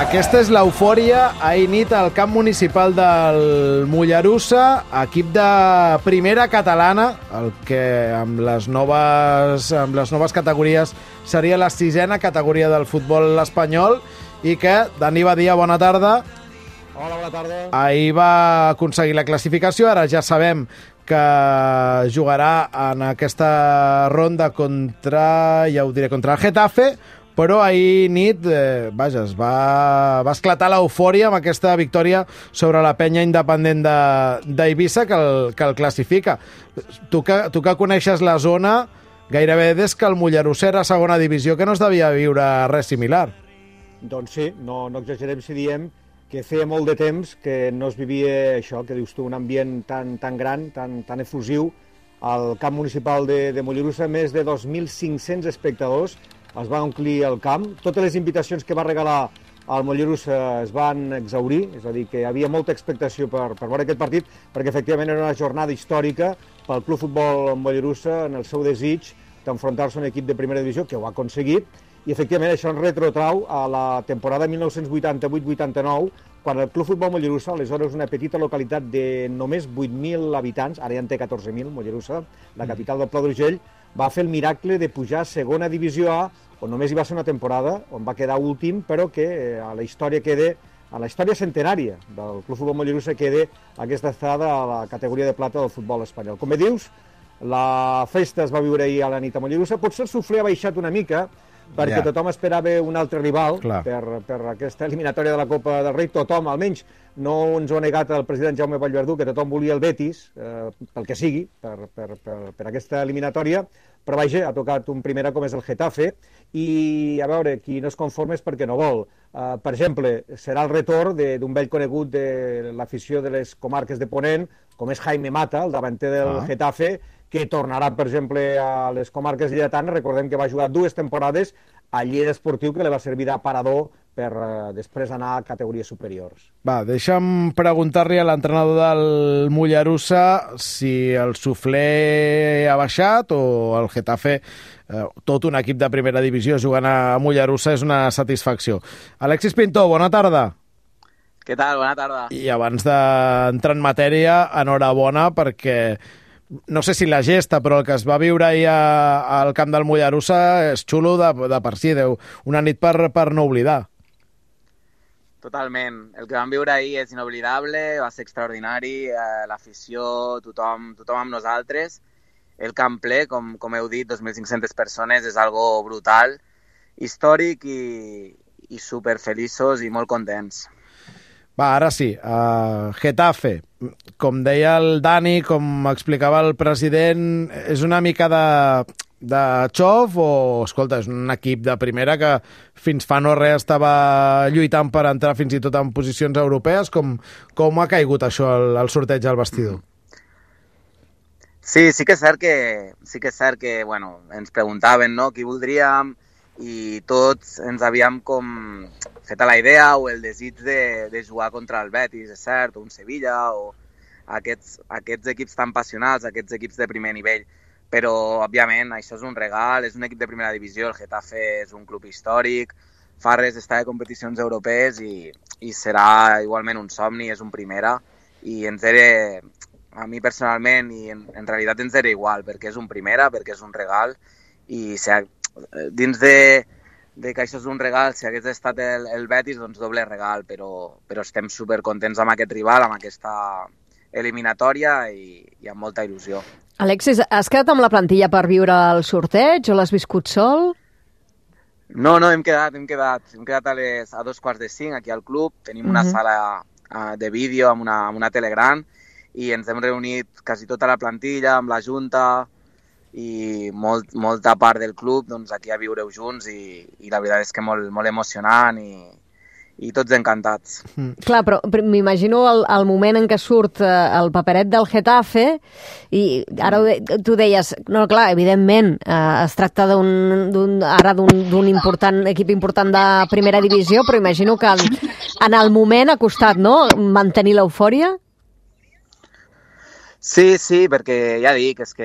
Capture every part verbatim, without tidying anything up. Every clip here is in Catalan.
Aquesta és l'eufòria ahir nit al camp municipal del Mollerussa, equip de primera catalana, el que amb les noves, amb les noves categories seria la sisena categoria del futbol espanyol, i que, Dani Badia, bona tarda. Hola, bona tarda. Ahir va aconseguir la classificació, ara ja sabem que jugarà en aquesta ronda contra, ja ho diré, contra el Getafe, però ahir nit, eh, vaja, es va, va esclatar l'eufòria amb aquesta victòria sobre la penya independent d'Eivissa que, el, que el classifica. Tu que, tu que coneixes la zona, gairebé des que el Mollerussa era a segona divisió, que no es devia viure res similar. Doncs sí, no, no exagerem si diem que feia molt de temps que no es vivia això, que dius tu, un ambient tan, tan gran, tan, tan efusiu, al camp municipal de, de Mollerussa, més de dos mil cinc-cents espectadors, es va omplir el camp. Totes les invitacions que va regalar al Mollerussa es van exaurir, és a dir, que hi havia molta expectació per, per veure aquest partit, perquè efectivament era una jornada històrica pel Club Futbol Mollerussa en el seu desig d'enfrontar-se a un equip de primera divisió, que ho ha aconseguit, i efectivament això ens retrotrau a la temporada mil nou-cents vuitanta-vuit vuitanta-nou, quan el Club Futbol Mollerussa, aleshores una petita localitat de només vuit mil habitants, ara ja en té catorze mil, Mollerussa, la capital del Pla d'Urgell, va fer el miracle de pujar a segona divisió A, on només hi va ser una temporada, on va quedar últim, però que a la història quede, a la història centenària del Club Futbol Mollerussa quede aquesta estada a la categoria de plata del futbol espanyol. Com bé dius, la festa es va viure ahir a la nit a Mollerussa, potser el suflé ha baixat una mica, perquè yeah. tothom esperava un altre rival per, per aquesta eliminatòria de la Copa del Rei. Tothom, almenys, no ens ho ha negat el president Jaume Vallverdú, que tothom volia el Betis, eh, pel que sigui, per, per, per, per aquesta eliminatòria, però vaja, ha tocat un primera com és el Getafe, i a veure, qui no es conforma és perquè no vol. Uh, per exemple, serà el retorn d'un vell conegut de l'afició de les comarques de Ponent, com és Jaime Mata, el davanter del ah. Getafe, que tornarà, per exemple, a les comarques lleidatanes. Recordem que va jugar dues temporades a Lleida Esportiu, que li va servir d'aparador per uh, després anar a categories superiors. Va, deixa'm preguntar-li a l'entrenador del Mollerussa si el suflé ha baixat o el Getafe, eh, tot un equip de primera divisió jugant a Mollerussa, és una satisfacció. Alexis Pintó, bona tarda. Què tal? Bona tarda. I abans d'entrar en matèria, enhorabona, perquè no sé si la gesta, però el que es va viure ahir a, al camp del Mollerussa és xulo de, de per si, Déu. Una nit per, per no oblidar. Totalment. El que vam viure ahir és inoblidable, va ser extraordinari, eh, l'afició, tothom, tothom amb nosaltres. El camp ple, com, com heu dit, dos mil cinc-centes persones, és algo brutal, històric i, i superfeliços i molt contents. Va, ara sí, uh, Getafe, com deia el Dani, com explicava el president, és una mica de, de xof o, escolta, és un equip de primera que fins fa no res estava lluitant per entrar fins i tot en posicions europees? Com, com ha caigut això, el, el sorteig al vestidor? Sí, sí que és cert que, sí que, és cert que bueno, ens preguntaven, no?, qui voldríem, i tots ens havíem com fet a la idea o el desig de, de jugar contra el Betis, és cert, o un Sevilla, o aquests, aquests equips tan passionals, aquests equips de primer nivell. Però, òbviament, això és un regal, és un equip de primera divisió, el Getafe és un club històric, fa res d'estar de competicions europees i, i serà igualment un somni, és un primera, i ens era, a mi personalment, i en, en realitat ens era igual, perquè és un primera, perquè és un regal, i si ha, dins de, de que això és un regal, si hagués estat el, el Betis, doncs doble regal, però, però estem supercontents amb aquest rival, amb aquesta eliminatòria i, i amb molta il·lusió. Alexis, has quedat amb la plantilla per viure el sorteig o l'has viscut sol? No, no, hem quedat, hem quedat, hem quedat a, les, a dos quarts de cinc aquí al club, tenim una uh-huh. sala uh, de vídeo amb una, amb una tele gran i ens hem reunit quasi tota la plantilla amb la junta i molt, molta part del club doncs, aquí a viure-ho junts i, i la veritat és que molt, molt emocionant i, i tots encantats. Mm. Clar, però m'imagino el, el moment en què surt eh, el paperet del Getafe i ara de, tu deies, no, clar, evidentment eh, es tracta d'un, d'un, ara d'un important equip important de primera divisió, però imagino que en, en el moment ha costat, no?, mantenir l'eufòria? Sí, sí, perquè ja dic, és que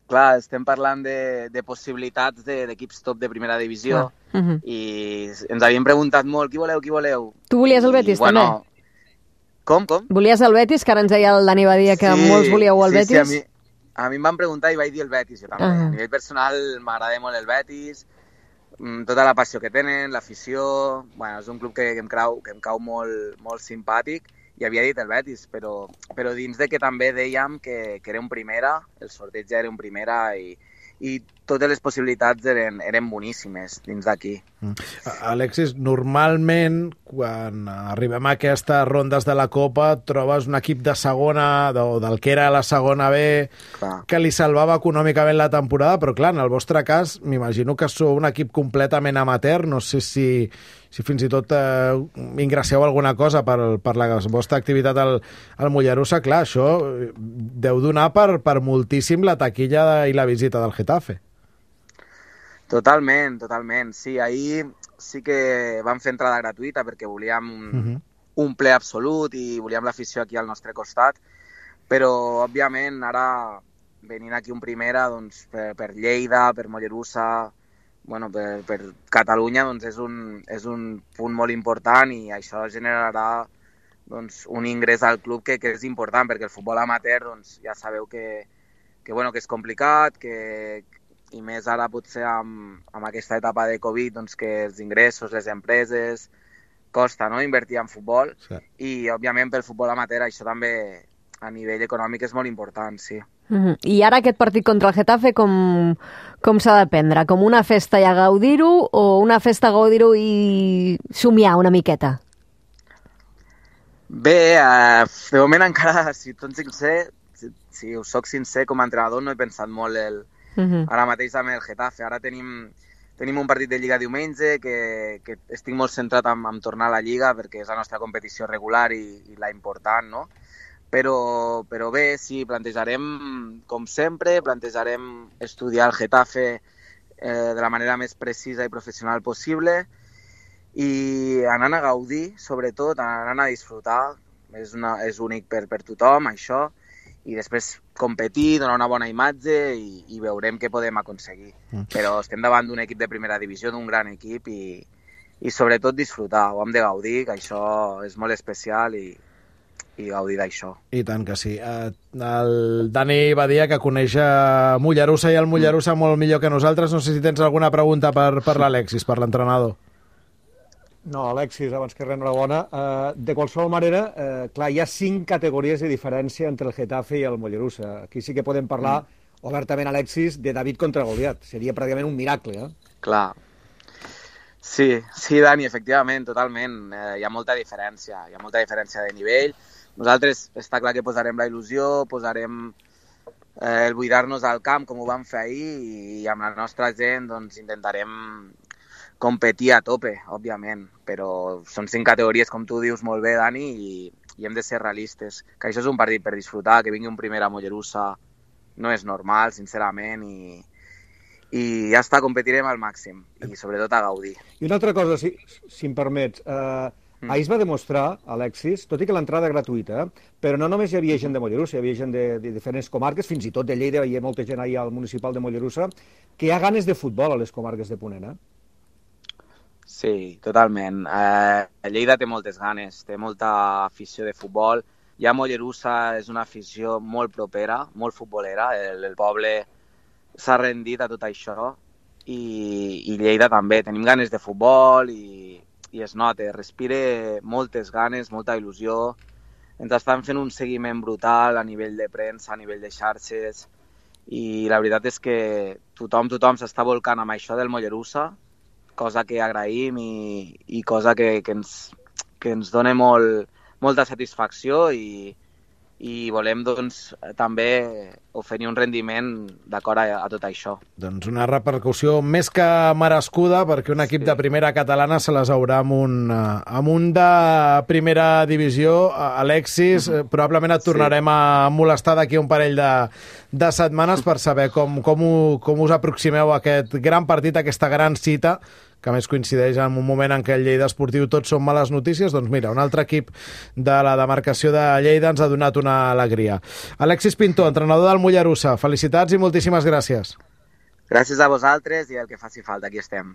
clar, estem parlant de, de possibilitats d'equips top de primera divisió uh -huh. i ens havien preguntat molt, qui voleu, qui voleu? Tu volies el Betis, I, bueno, també? Com, com? Volies el Betis, que ara ens deia el Dani Badia que sí, molts volíeu el sí, Betis? Sí, a mi, a mi em van preguntar i vaig dir el Betis, jo també. Uh -huh. A nivell personal m'agrada molt el Betis, tota la passió que tenen, l'afició... Bueno, és un club que, que, em, crau, que em cau molt, molt simpàtic i havia dit el Betis, però, però dins de que també dèiem que, que era un primera, el sorteig ja era un primera i, i totes les possibilitats eren, eren boníssimes dins d'aquí. Mm. Alexis, normalment quan arribem a aquestes rondes de la Copa trobes un equip de segona o del que era la segona B clar. Que li salvava econòmicament la temporada, però clar, en el vostre cas m'imagino que sou un equip completament amateur, no sé si, si fins i tot eh, ingresseu alguna cosa per, per la vostra activitat al, al Mollerussa. Clar, això deu donar per, per moltíssim la taquilla i la visita del Getafe. Totalment, totalment. Sí, ahir sí que vam fer entrada gratuïta perquè volíem un, uh-huh. un ple absolut i volíem l'afició aquí al nostre costat, però, òbviament, ara venint aquí un primera, doncs, per, per Lleida, per Mollerussa, bueno, per, per Catalunya, doncs és un, és un punt molt important i això generarà doncs, un ingrés al club que, que és important, perquè el futbol amateur, doncs, ja sabeu que, que, bueno, que és complicat, que i més ara potser amb, amb aquesta etapa de Covid, doncs que els ingressos, les empreses, costa, no?, invertir en futbol sí. I, òbviament, pel futbol amateur això també a nivell econòmic és molt important, sí. Mm-hmm. I ara aquest partit contra el Getafe com, com s'ha de prendre? Com una festa i a gaudir-ho o una festa a gaudir-ho i somiar una miqueta? Bé, eh, de moment encara, si tot sincer, si, si us soc sincer, com a entrenador no he pensat molt el Uh-huh. ara mateix amb el Getafe. Ara tenim, tenim un partit de Lliga diumenge que, que estic molt centrat en, en tornar a la Lliga perquè és la nostra competició regular i, i la important, no? Però, però bé, sí, plantejarem, com sempre, plantejarem estudiar el Getafe eh, de la manera més precisa i professional possible i anant a gaudir, sobretot, anant a disfrutar. És, una, és únic per, per tothom, això, i després competir, donar una bona imatge i, i veurem què podem aconseguir. Mm. Però estem davant d'un equip de primera divisió, d'un gran equip i, i sobretot disfrutar, ho hem de gaudir, que això és molt especial i, i gaudir d'això. I tant que sí. El Dani Badia, que coneix Mollerussa i el Mollerussa molt millor que nosaltres, no sé si tens alguna pregunta per, per l'Alexis, per l'entrenador. No, Alexis, abans que res, enhorabona. Uh, de qualsevol manera, uh, clar, hi ha cinc categories de diferència entre el Getafe i el Mollerussa. Aquí sí que podem parlar mm. obertament, Alexis, de David contra Goliat. Seria pràcticament un miracle, eh? Clar. Sí, sí, Dani, efectivament, totalment. Eh, hi ha molta diferència, hi ha molta diferència de nivell. Nosaltres està clar que posarem la il·lusió, posarem eh, el buidar-nos al camp, com ho vam fer ahir, i amb la nostra gent doncs, intentarem competir a tope, òbviament, però són cinc categories, com tu dius molt bé, Dani, i, i hem de ser realistes, que això és un partit per disfrutar, que vingui un primer a Mollerussa no és normal, sincerament, i, i ja està, competirem al màxim, i sobretot a gaudir. I una altra cosa, si, si em permets, eh, mm. ahir es va demostrar, Alexis, tot i que l'entrada era gratuïta, però no només hi havia gent de Mollerussa, hi havia gent de, de diferents comarques, fins i tot de Lleida, hi ha molta gent ahir al municipal de Mollerussa, que hi ha ganes de futbol a les comarques de Ponent, eh? Sí, totalment. Eh, Lleida té moltes ganes, té molta afició de futbol. Ja Mollerussa és una afició molt propera, molt futbolera. El, el poble s'ha rendit a tot això i, i Lleida també. Tenim ganes de futbol i, i es nota, respire moltes ganes, molta il·lusió. Ens estan fent un seguiment brutal a nivell de premsa, a nivell de xarxes i la veritat és que tothom, tothom s'està volcant amb això del Mollerussa, cosa que agraïm i, i cosa que, que, ens, que ens dona molt, molta satisfacció i, i volem doncs, també oferir un rendiment d'acord a, a tot això. Doncs una repercussió més que merescuda perquè un equip sí. de primera catalana se les haurà amb un, amb un de primera divisió. Alexis, uh-huh. probablement et tornarem sí. a molestar d'aquí un parell de, de setmanes per saber com, com, ho, com us aproximeu a aquest gran partit, a aquesta gran cita que més coincideix en un moment en què el Lleida esportiu tots són males notícies, doncs mira, un altre equip de la demarcació de Lleida ens ha donat una alegria. Alexis Pintó, entrenador del Mollerussa, felicitats i moltíssimes gràcies. Gràcies a vosaltres i el que faci falta, aquí estem.